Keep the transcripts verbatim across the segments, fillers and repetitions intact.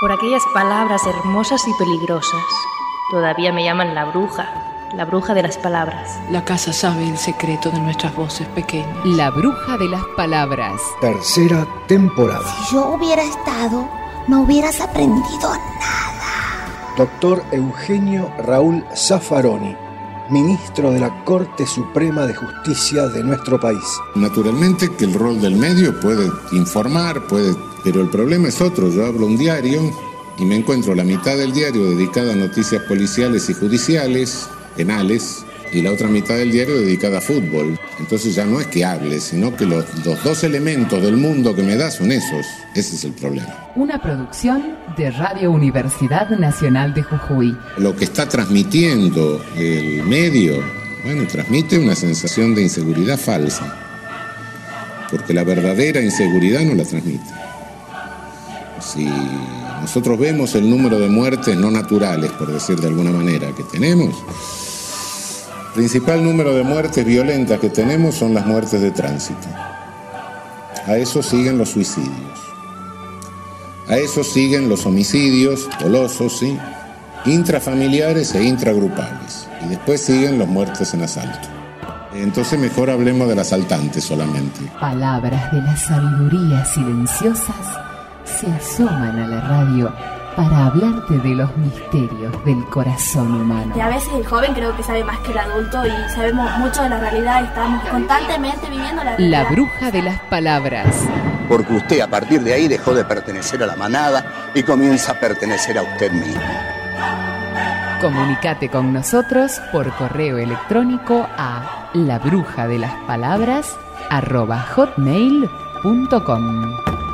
por aquellas palabras hermosas y peligrosas. Todavía me llaman la bruja, la bruja de las palabras. La casa sabe el secreto de nuestras voces pequeñas. La bruja de las palabras. Tercera temporada. Si yo hubiera estado, no hubieras aprendido nada. Doctor Eugenio Raúl Zaffaroni, ministro de la Corte Suprema de Justicia de nuestro país. Naturalmente que el rol del medio puede informar, puede, pero el problema es otro. Yo hablo un diario y me encuentro la mitad del diario dedicada a noticias policiales y judiciales, penales, y la otra mitad del diario dedicada a fútbol. Entonces ya no es que hable, sino que los, los dos elementos del mundo que me da son esos. Ese es el problema. Una producción de Radio Universidad Nacional de Jujuy. Lo que está transmitiendo el medio, bueno, transmite una sensación de inseguridad falsa, porque la verdadera inseguridad no la transmite. Si nosotros vemos el número de muertes no naturales, por decir de alguna manera, que tenemos, el principal número de muertes violentas que tenemos son las muertes de tránsito. A eso siguen los suicidios. A eso siguen los homicidios dolosos, ¿sí?, intrafamiliares e intragrupales. Y después siguen las muertes en asalto. Entonces mejor hablemos del asaltante solamente. Palabras de la sabiduría silenciosas se asoman a la radio para hablarte de los misterios del corazón humano. Y a veces el joven creo que sabe más que el adulto y sabemos mucho de la realidad y estamos constantemente viviendo la realidad. La bruja de las palabras. Porque usted a partir de ahí dejó de pertenecer a la manada y comienza a pertenecer a usted mismo. Comunicate con nosotros por correo electrónico a labrujadelaspalabras arroba hotmail punto com.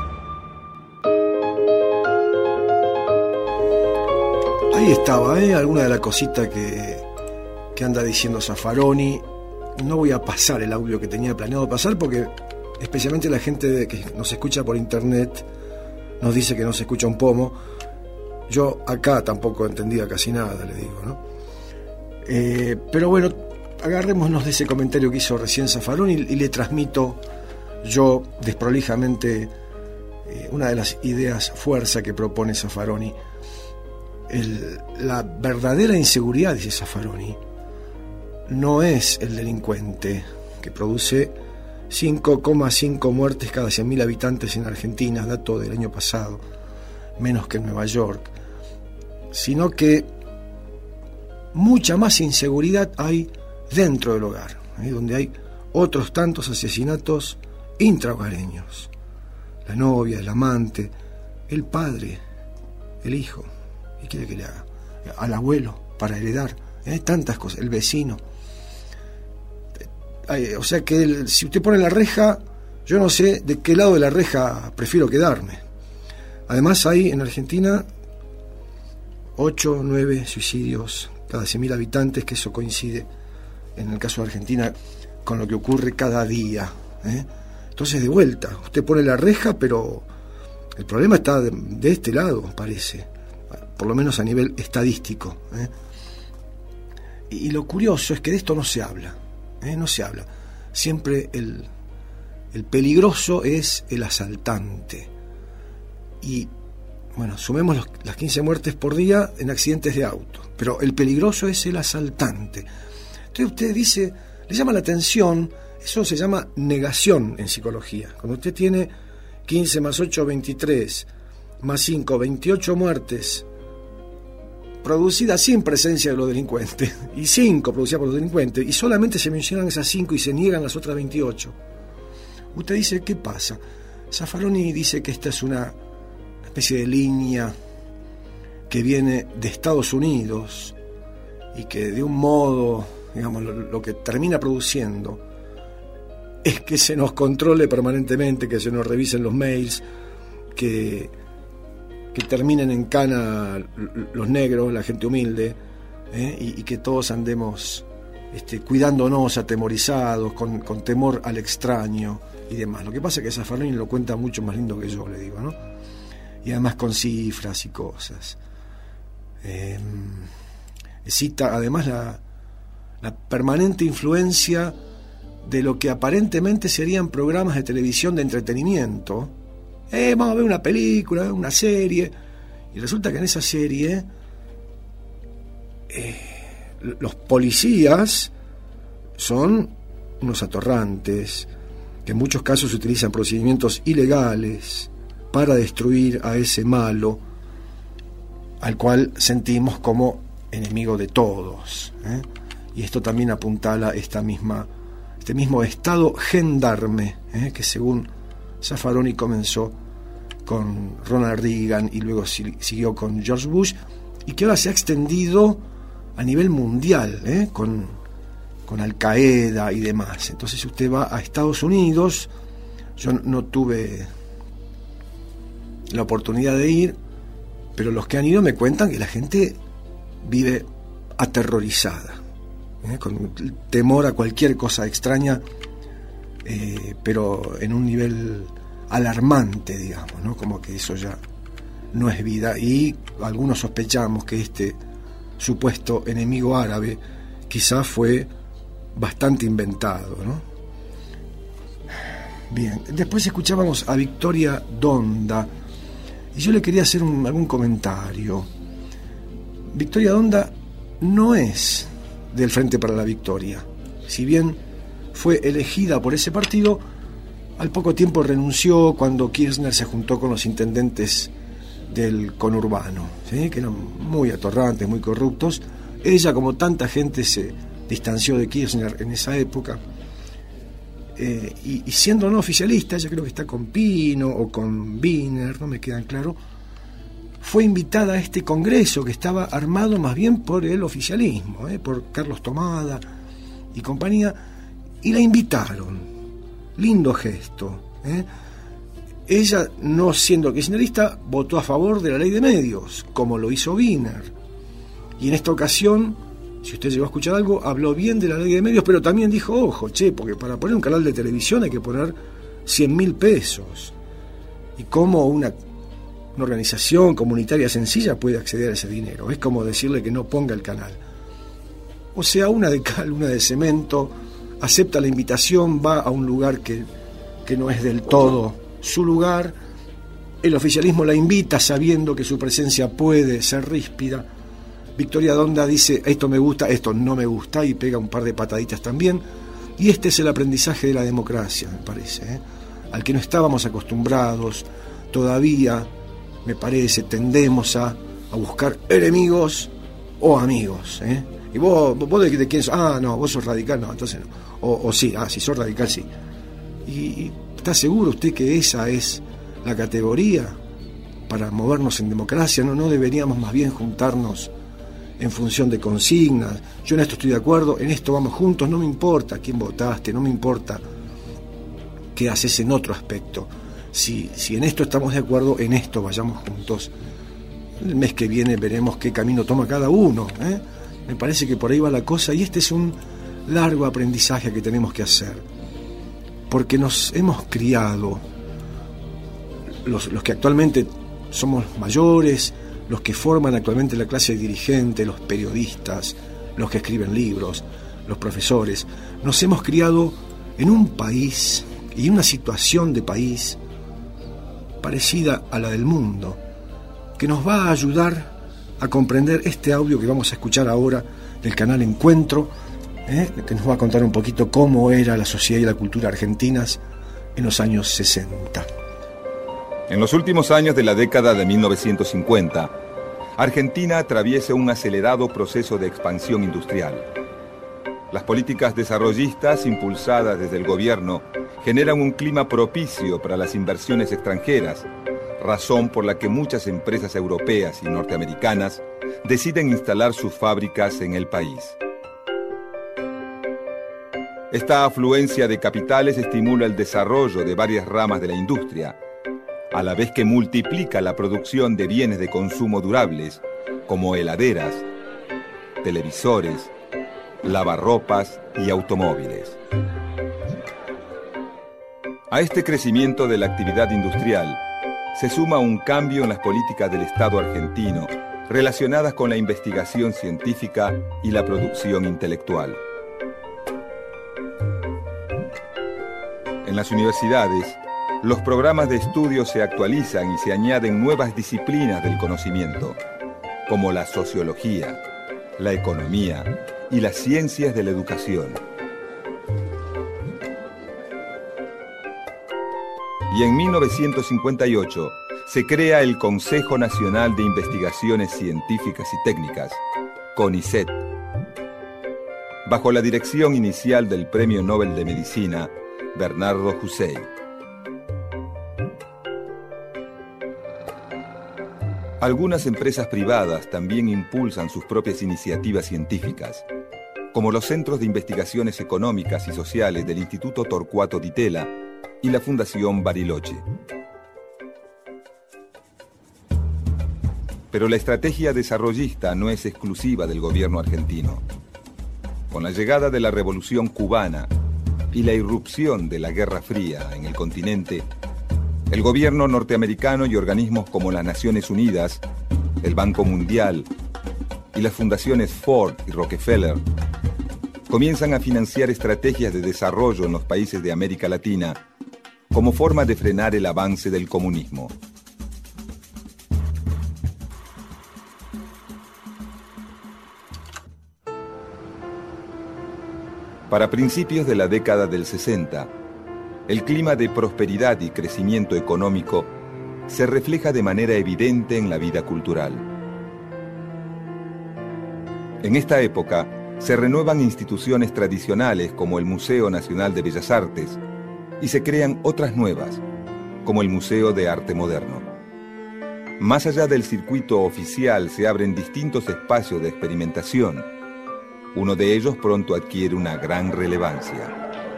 Ahí estaba, ¿eh? Alguna de las cositas que, que anda diciendo Zaffaroni. No voy a pasar el audio que tenía planeado pasar porque especialmente la gente de, que nos escucha por internet nos dice que no se escucha un pomo. Yo acá tampoco entendía casi nada, le digo, ¿no? Eh, pero bueno, agarrémonos de ese comentario que hizo recién Zaffaroni y, y le transmito yo desprolijamente eh, una de las ideas fuerza que propone Zaffaroni. El, la verdadera inseguridad, dice Zaffaroni, no es el delincuente que produce cinco coma cinco muertes cada cien mil habitantes en Argentina, dato del año pasado, menos que en Nueva York, sino que mucha más inseguridad hay dentro del hogar, ¿eh? Donde hay otros tantos asesinatos intrahogareños. La novia, el amante, el padre, el hijo. ¿Qué quiere que le haga? Al abuelo, para heredar. Hay tantas cosas. El vecino. Ay, o sea que el, si usted pone la reja, yo no sé de qué lado de la reja prefiero quedarme. Además hay en Argentina ocho o nueve suicidios cada cien mil habitantes, que eso coincide, en el caso de Argentina, con lo que ocurre cada día, ¿eh? Entonces, de vuelta, usted pone la reja, pero el problema está de, de este lado, parece. Por lo menos a nivel estadístico, ¿eh? Y, y lo curioso es que de esto no se habla, ¿eh? No se habla. Siempre el, el peligroso es el asaltante. Y, bueno, sumemos los, las quince muertes por día en accidentes de auto. Pero el peligroso es el asaltante. Entonces usted dice, le llama la atención, eso se llama negación en psicología. Cuando usted tiene quince más ocho, veintitrés, más cinco, veintiocho muertes producidas sin presencia de los delincuentes, y cinco producidas por los delincuentes, y solamente se mencionan esas cinco y se niegan las otras veintiocho. Usted dice, ¿qué pasa? Zaffaroni dice que esta es una especie de línea que viene de Estados Unidos y que de un modo, digamos, lo, lo que termina produciendo es que se nos controle permanentemente, que se nos revisen los mails, que que terminen en cana los negros, la gente humilde, ¿eh? y, y que todos andemos este, cuidándonos, atemorizados, con, con temor al extraño y demás. Lo que pasa es que Zaffaroni lo cuenta mucho más lindo que yo, le digo, ¿no? Y además con cifras y cosas. Eh, cita además la, la permanente influencia de lo que aparentemente serían programas de televisión de entretenimiento. Eh, vamos a ver una película, una serie, Y resulta que en esa serie eh, los policías son unos atorrantes, que en muchos casos utilizan procedimientos ilegales para destruir a ese malo al cual sentimos como enemigo de todos, ¿eh? Y esto también apuntala esta misma, este mismo estado gendarme, ¿eh? que según Zaffaroni comenzó con Ronald Reagan y luego siguió con George Bush, y que ahora se ha extendido a nivel mundial, ¿eh? con, con Al Qaeda y demás. Entonces, si usted va a Estados Unidos, yo no tuve la oportunidad de ir, pero los que han ido me cuentan que la gente vive aterrorizada, ¿eh? con temor a cualquier cosa extraña, eh, pero en un nivel alarmante, digamos, ¿no? Como que eso ya no es vida, y algunos sospechamos que este supuesto enemigo árabe quizás fue bastante inventado, ¿no? Bien, después escuchábamos a Victoria Donda, y yo le quería hacer un, algún comentario. Victoria Donda no es del Frente para la Victoria. Si bien fue elegida por ese partido, al poco tiempo renunció cuando Kirchner se juntó con los intendentes del conurbano, ¿sí? Que eran muy atorrantes, muy corruptos. Ella, como tanta gente, se distanció de Kirchner en esa época. Eh, y, y siendo no oficialista, ella creo que está con Pino o con Wiener, no me quedan claro, fue invitada a este congreso que estaba armado más bien por el oficialismo, eh, por Carlos Tomada y compañía, y la invitaron. Lindo gesto, eh. Ella, no siendo kirchnerista, votó a favor de la ley de medios, como lo hizo Wiener, y en esta ocasión, si usted llegó a escuchar algo, habló bien de la ley de medios, pero también dijo, ojo, che, porque para poner un canal de televisión hay que poner cien mil pesos. Y cómo una, una organización comunitaria sencilla puede acceder a ese dinero. Es como decirle que no ponga el canal. O sea, una de cal, una de cemento, acepta la invitación, va a un lugar que, que no es del todo su lugar. El oficialismo la invita sabiendo que su presencia puede ser ríspida. Victoria Donda dice, esto me gusta, esto no me gusta, y pega un par de pataditas también. Y este es el aprendizaje de la democracia, me parece, ¿eh? Al que no estábamos acostumbrados. Todavía, me parece, tendemos a, a buscar enemigos o amigos, ¿eh? Y vos, vos de, de quién sos, ah, no, vos sos radical, no, entonces no. O, o sí, ah, si sos radical, sí. ¿Y está seguro usted que esa es la categoría para movernos en democracia? No, no deberíamos más bien juntarnos en función de consignas. Yo en esto estoy de acuerdo, en esto vamos juntos, no me importa quién votaste, no me importa qué haces en otro aspecto. Si, si en esto estamos de acuerdo, en esto vayamos juntos. El mes que viene veremos qué camino toma cada uno, ¿eh? Me parece que por ahí va la cosa, y este es un largo aprendizaje que tenemos que hacer, porque nos hemos criado, los, los que actualmente somos mayores, los que forman actualmente la clase dirigente, los periodistas, los que escriben libros, los profesores, nos hemos criado en un país y en una situación de país parecida a la del mundo, que nos va a ayudar a comprender este audio que vamos a escuchar ahora del canal Encuentro, ¿eh? que nos va a contar un poquito cómo era la sociedad y la cultura argentinas en los años sesenta. En los últimos años de la década de mil novecientos cincuenta, Argentina atraviesa un acelerado proceso de expansión industrial. Las políticas desarrollistas impulsadas desde el gobierno generan un clima propicio para las inversiones extranjeras, razón por la que muchas empresas europeas y norteamericanas deciden instalar sus fábricas en el país. Esta afluencia de capitales estimula el desarrollo de varias ramas de la industria, a la vez que multiplica la producción de bienes de consumo durables, como heladeras, televisores, lavarropas y automóviles. A este crecimiento de la actividad industrial se suma un cambio en las políticas del Estado argentino relacionadas con la investigación científica y la producción intelectual. En las universidades, los programas de estudio se actualizan y se añaden nuevas disciplinas del conocimiento, como la sociología, la economía y las ciencias de la educación. Y en mil novecientos cincuenta y ocho se crea el Consejo Nacional de Investigaciones Científicas y Técnicas, CONICET, bajo la dirección inicial del Premio Nobel de Medicina, Bernardo Hussein. Algunas empresas privadas también impulsan sus propias iniciativas científicas, como los Centros de Investigaciones Económicas y Sociales del Instituto Torcuato Di Tella y la Fundación Bariloche. Pero la estrategia desarrollista no es exclusiva del gobierno argentino. Con la llegada de la Revolución Cubana y la irrupción de la Guerra Fría en el continente, el gobierno norteamericano y organismos como las Naciones Unidas, el Banco Mundial y las fundaciones Ford y Rockefeller comienzan a financiar estrategias de desarrollo en los países de América Latina como forma de frenar el avance del comunismo. Para principios de la década del sesenta, el clima de prosperidad y crecimiento económico se refleja de manera evidente en la vida cultural. En esta época, se renuevan instituciones tradicionales como el Museo Nacional de Bellas Artes y se crean otras nuevas, como el Museo de Arte Moderno. Más allá del circuito oficial se abren distintos espacios de experimentación. Uno de ellos pronto adquiere una gran relevancia.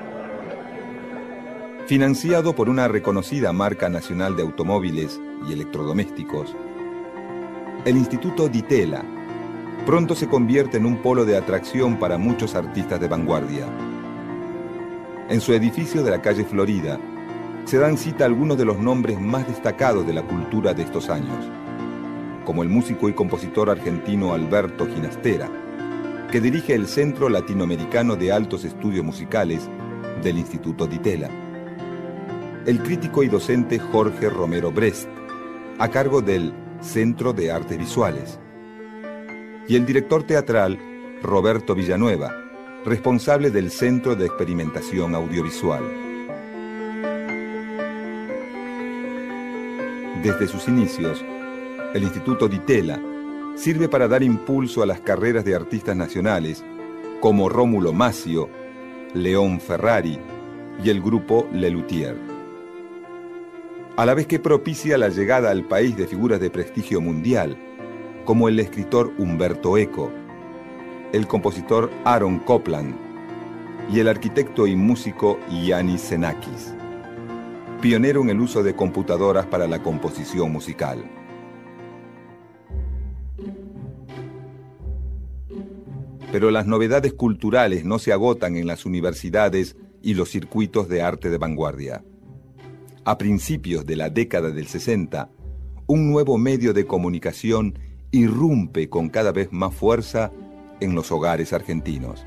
Financiado por una reconocida marca nacional de automóviles y electrodomésticos, el Instituto Di Tella pronto se convierte en un polo de atracción para muchos artistas de vanguardia. En su edificio de la calle Florida se dan cita algunos de los nombres más destacados de la cultura de estos años, como el músico y compositor argentino Alberto Ginastera, que dirige el Centro Latinoamericano de Altos Estudios Musicales del Instituto Di Tella, el crítico y docente Jorge Romero Brest, a cargo del Centro de Artes Visuales, y el director teatral Roberto Villanueva, responsable del Centro de Experimentación Audiovisual. Desde sus inicios, el Instituto Di Tella sirve para dar impulso a las carreras de artistas nacionales como Rómulo Mazzio, León Ferrari y el grupo Lelutier, a la vez que propicia la llegada al país de figuras de prestigio mundial, como el escritor Humberto Eco, el compositor Aaron Copland y el arquitecto y músico Yannis Xenakis, pionero en el uso de computadoras para la composición musical. Pero las novedades culturales no se agotan en las universidades y los circuitos de arte de vanguardia. A principios de la década del sesenta, un nuevo medio de comunicación irrumpe con cada vez más fuerza en los hogares argentinos.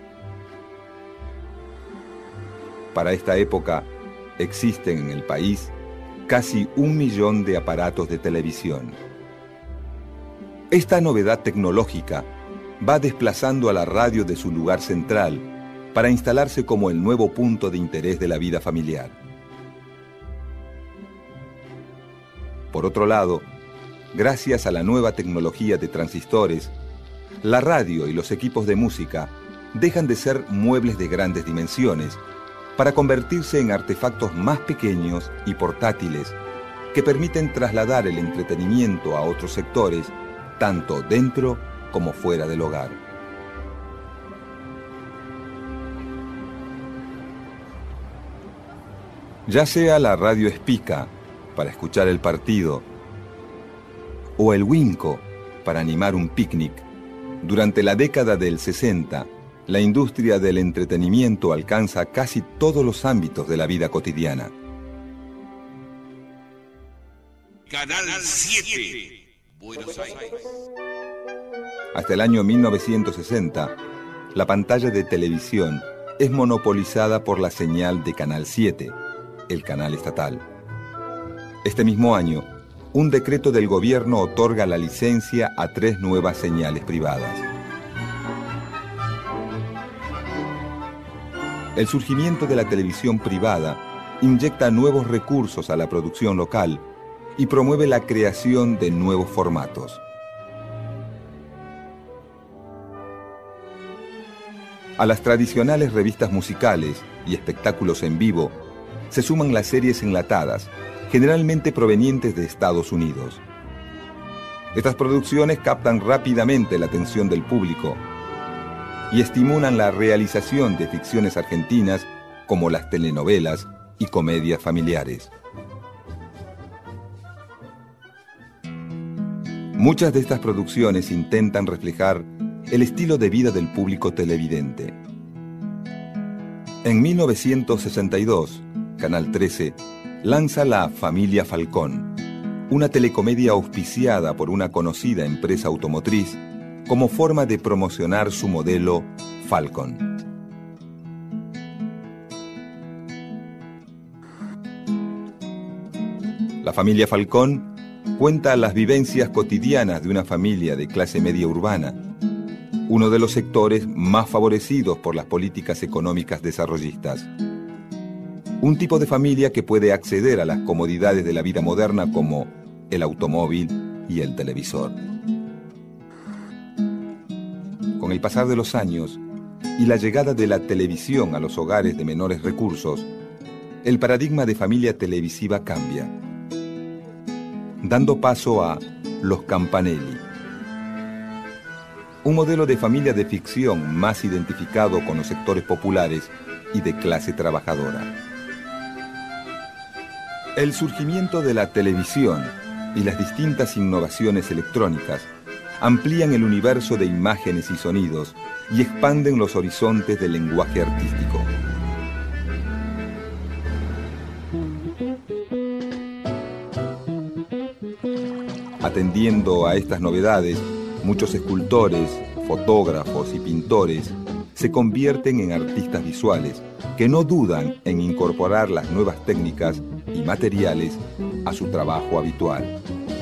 Para esta época, existen en el país casi un millón de aparatos de televisión. Esta novedad tecnológica va desplazando a la radio de su lugar central para instalarse como el nuevo punto de interés de la vida familiar. Por otro lado, gracias a la nueva tecnología de transistores, la radio y los equipos de música dejan de ser muebles de grandes dimensiones para convertirse en artefactos más pequeños y portátiles que permiten trasladar el entretenimiento a otros sectores, tanto dentro como fuera del hogar. Ya sea la radio Espica para escuchar el partido o el Winco para animar un picnic, durante la década del sesenta, la industria del entretenimiento alcanza casi todos los ámbitos de la vida cotidiana. Canal siete, Buenos Aires. Hasta el año mil novecientos sesenta, la pantalla de televisión es monopolizada por la señal de Canal siete, el canal estatal. Este mismo año, un decreto del gobierno otorga la licencia a tres nuevas señales privadas. El surgimiento de la televisión privada inyecta nuevos recursos a la producción local y promueve la creación de nuevos formatos. A las tradicionales revistas musicales y espectáculos en vivo se suman las series enlatadas, generalmente provenientes de Estados Unidos. Estas producciones captan rápidamente la atención del público y estimulan la realización de ficciones argentinas como las telenovelas y comedias familiares. Muchas de estas producciones intentan reflejar el estilo de vida del público televidente. En mil novecientos sesenta y dos, Canal trece lanza La Familia Falcón, una telecomedia auspiciada por una conocida empresa automotriz como forma de promocionar su modelo Falcon. La Familia Falcón cuenta las vivencias cotidianas de una familia de clase media urbana, uno de los sectores más favorecidos por las políticas económicas desarrollistas. Un tipo de familia que puede acceder a las comodidades de la vida moderna como el automóvil y el televisor. Con el pasar de los años y la llegada de la televisión a los hogares de menores recursos, el paradigma de familia televisiva cambia, dando paso a Los Campanelli, un modelo de familia de ficción más identificado con los sectores populares y de clase trabajadora. El surgimiento de la televisión y las distintas innovaciones electrónicas amplían el universo de imágenes y sonidos y expanden los horizontes del lenguaje artístico. Atendiendo a estas novedades, muchos escultores, fotógrafos y pintores se convierten en artistas visuales que no dudan en incorporar las nuevas técnicas y materiales a su trabajo habitual.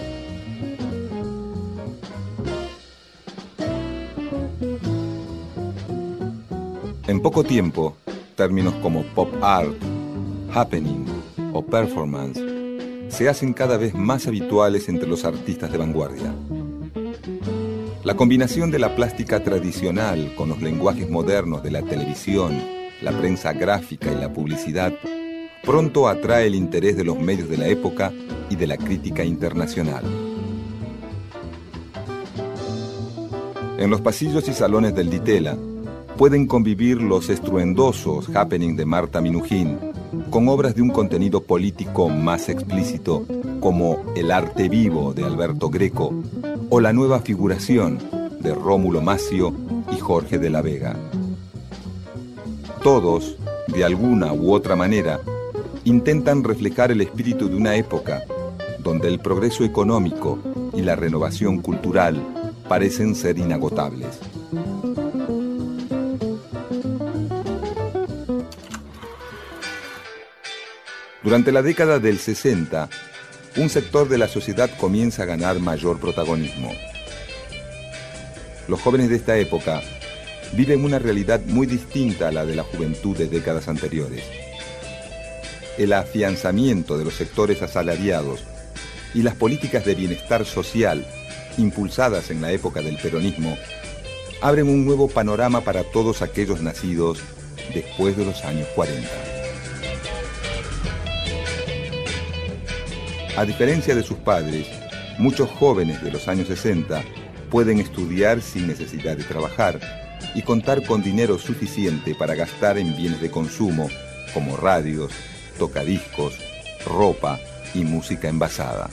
En poco tiempo, términos como pop art, happening o performance se hacen cada vez más habituales entre los artistas de vanguardia. La combinación de la plástica tradicional con los lenguajes modernos de la televisión, la prensa gráfica y la publicidad pronto atrae el interés de los medios de la época y de la crítica internacional. En los pasillos y salones del Ditela pueden convivir los estruendosos happening de Marta Minujín con obras de un contenido político más explícito como El arte vivo de Alberto Greco o La nueva figuración de Rómulo Macio y Jorge de la Vega. Todos, de alguna u otra manera, intentan reflejar el espíritu de una época donde el progreso económico y la renovación cultural parecen ser inagotables. Durante la década del sesenta, un sector de la sociedad comienza a ganar mayor protagonismo. Los jóvenes de esta época viven una realidad muy distinta a la de la juventud de décadas anteriores. El afianzamiento de los sectores asalariados y las políticas de bienestar social impulsadas en la época del peronismo abren un nuevo panorama para todos aquellos nacidos después de los años cuarenta. A diferencia de sus padres, muchos jóvenes de los años sesenta pueden estudiar sin necesidad de trabajar y contar con dinero suficiente para gastar en bienes de consumo como radios, tocadiscos, ropa y música envasada.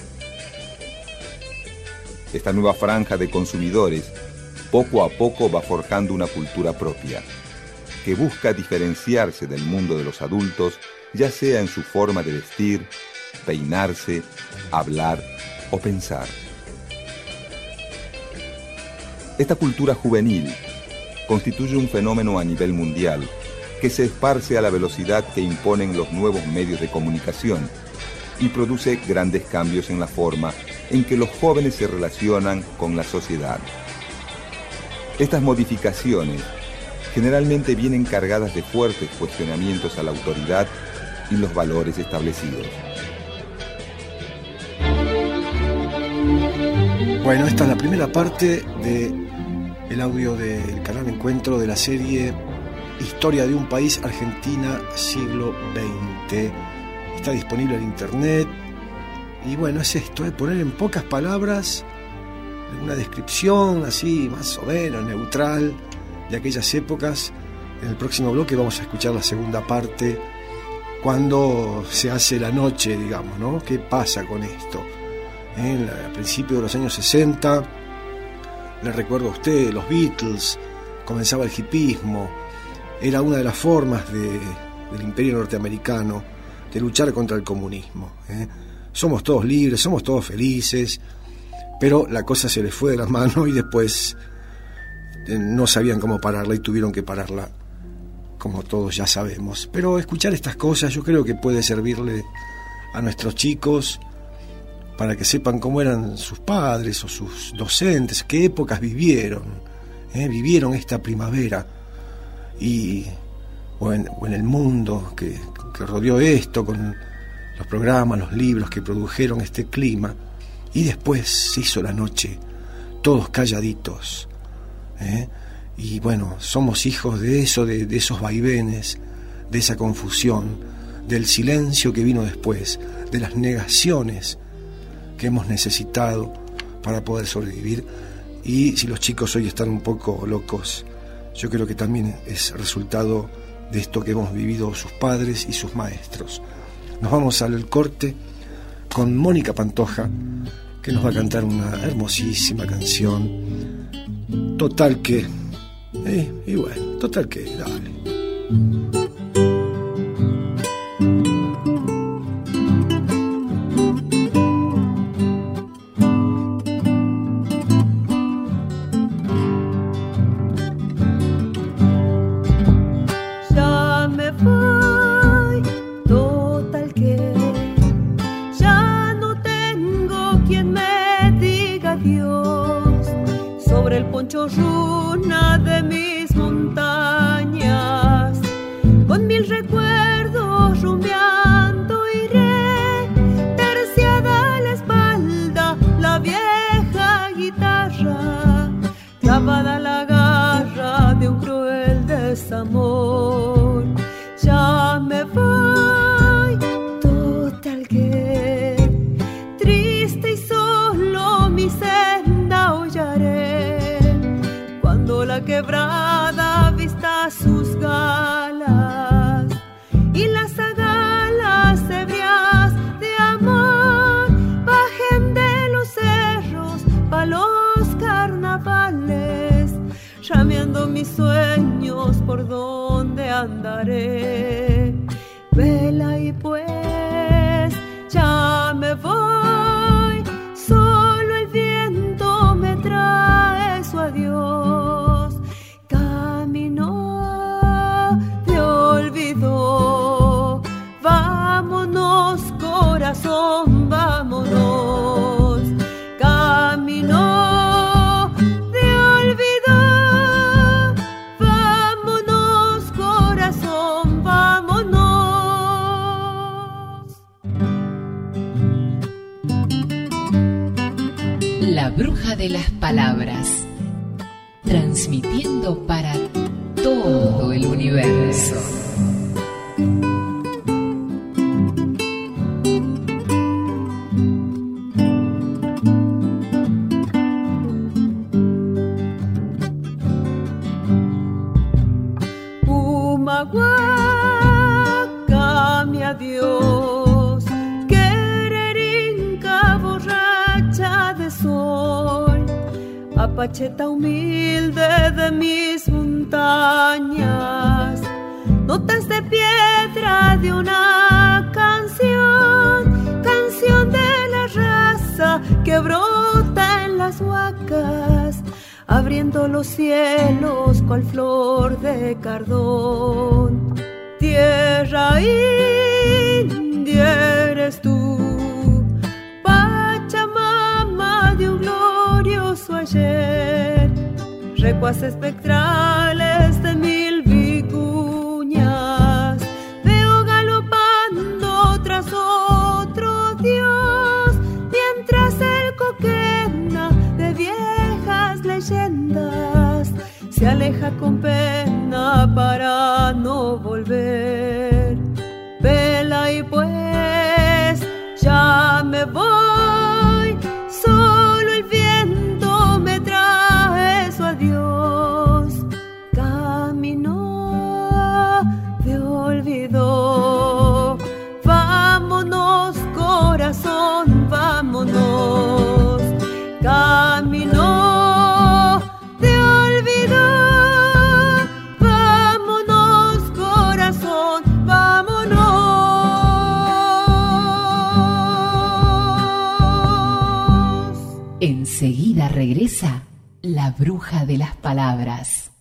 Esta nueva franja de consumidores poco a poco va forjando una cultura propia, que busca diferenciarse del mundo de los adultos, ya sea en su forma de vestir, peinarse, hablar o pensar. Esta cultura juvenil constituye un fenómeno a nivel mundial que se esparce a la velocidad que imponen los nuevos medios de comunicación y produce grandes cambios en la forma en que los jóvenes se relacionan con la sociedad. Estas modificaciones generalmente vienen cargadas de fuertes cuestionamientos a la autoridad y los valores establecidos. Bueno, esta es la primera parte del audio del canal Encuentro de la serie Historia de un país, Argentina, siglo veinte. Está disponible en internet. Y bueno, es esto, ¿eh? Poner en pocas palabras una descripción así, más o menos neutral, de aquellas épocas. En el próximo bloque vamos a escuchar la segunda parte, cuando se hace la noche, digamos, ¿no? ¿Qué pasa con esto? En la, a principios de los años sesenta, le recuerdo a usted, los Beatles, comenzaba el hipismo, era una de las formas de, del imperio norteamericano de luchar contra el comunismo, ¿eh? Somos todos libres, somos todos felices, pero la cosa se les fue de las manos y después eh, no sabían cómo pararla y tuvieron que pararla, como todos ya sabemos. Pero escuchar estas cosas yo creo que puede servirle a nuestros chicos para que sepan cómo eran sus padres o sus docentes, qué épocas vivieron, ¿eh? Vivieron esta primavera y o en, o en el mundo que, que rodeó esto, con los programas, los libros que produjeron este clima. Y después se hizo la noche, todos calladitos, ¿eh? Y bueno, somos hijos de eso, de, de esos vaivenes, de esa confusión, del silencio que vino después, de las negaciones que hemos necesitado para poder sobrevivir. Y si los chicos hoy están un poco locos, yo creo que también es resultado de esto que hemos vivido sus padres y sus maestros. Nos vamos al corte con Mónica Pantoja, que nos va a cantar una hermosísima canción. Total que... Eh, y bueno, total que... Dale. La bruja de las palabras, transmitiendo para todo el universo. Humahuaca, mi adiós, quererinca borracha de sol, apacheta humilde de mis montañas, notas de piedra de una canción, canción de la raza que brota en las huacas, abriendo los cielos cual flor de cardón. tierra india eres tú, Pachamama de un glorioso ayer, recuas espectrales de mil vicuñas, veo galopando tras otro Dios, mientras el coquena de viejas leyendas se aleja con pena para no volver. Vela y pues ya me voy, solo el viento me trae su adiós. Camino de olvido, vámonos corazón, vámonos. Camino de olvido, vámonos corazón, vámonos. Enseguida regresa la bruja de las palabras.